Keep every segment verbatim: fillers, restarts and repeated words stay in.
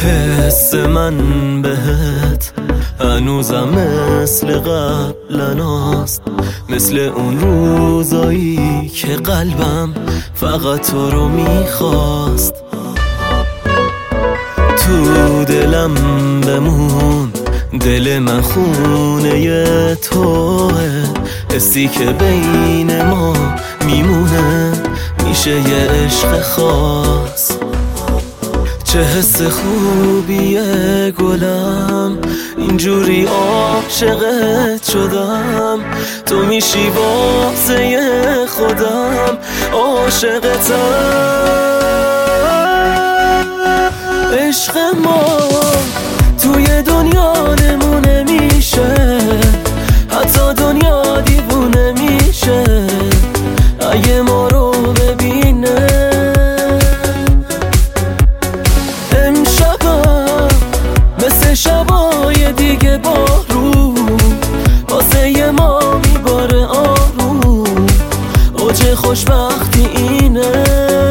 حس من بهت هنوزم مثل قبلناست، مثل اون روزایی که قلبم فقط تو رو میخواست. تو دلم بمون، دل من خونه توه، حسی که بین ما میمونه میشه یه عشق خاص. چه حس خوبیه گلم، اینجوری عاشقت شدم، تو میشی واسه خودم عاشقتم. عشق ما توی دنیا نمونه میشه، حتی دنیا دیوونه میشه اگه ما رو ببینه. امشبم مثل شبای دیگه بارون واسه ما میباره آروم، اوج خوشبختی اینه.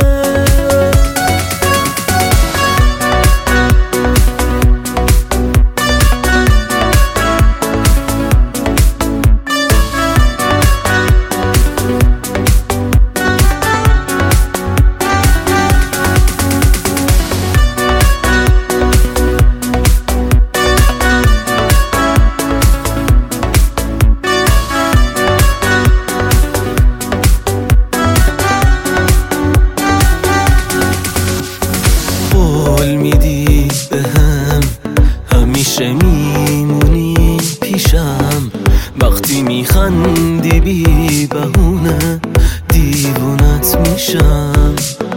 میدی بهم همیشه میمونی پیشم، وقتی میخندی بی بهونه دیوونت میشم.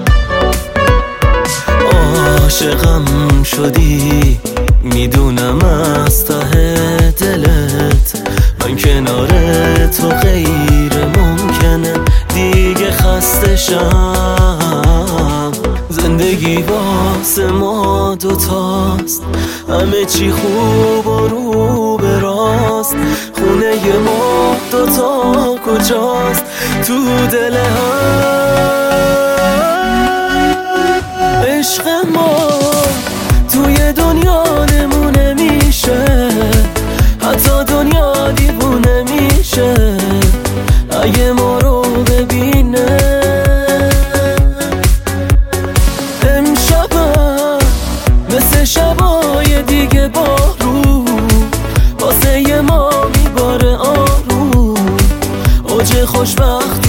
عاشقم شدی میدونم از ته دلت، من کنار تو غیر ممکنه دیگه خسته شم. زندگی واسه ما دوتاست، همه چی خوب و رو به راست، خونه ما دوتا کجاست؟ تو دل هم. عشق ما توی دنیا نمونه میشه، حتی دنیا دیوونه میشه اگه ما رو ببینه. مثل شبای دیگه بارون واسه ما میباره آروم، اوج خوشبخت